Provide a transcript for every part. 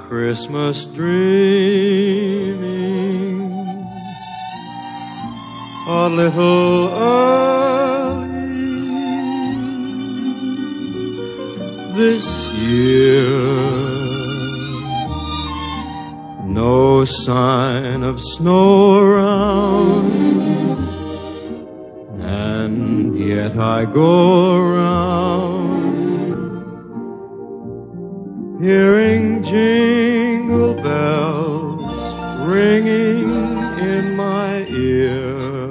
Christmas dreaming a little early this year. No sign of snow around, and yet I go around hearing jingle bells ringing in my ear.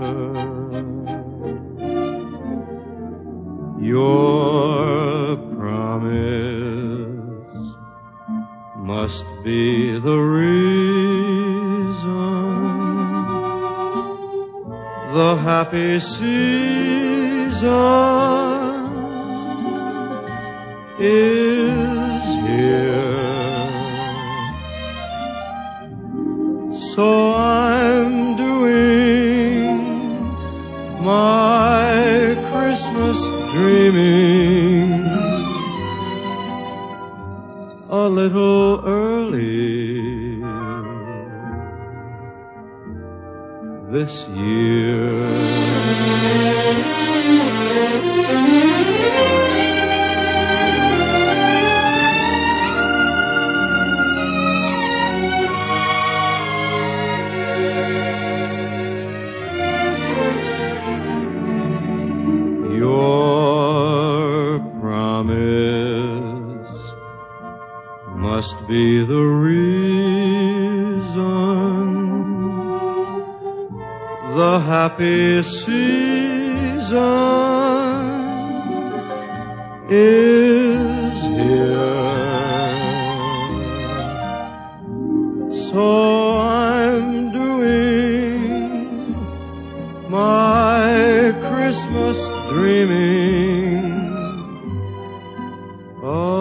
Your promise must be the reason the happy season is here. So I'm doing my Christmas dreaming a little early this year. Your promise must be the reason the happy season is here. So I'm doing my Christmas dreaming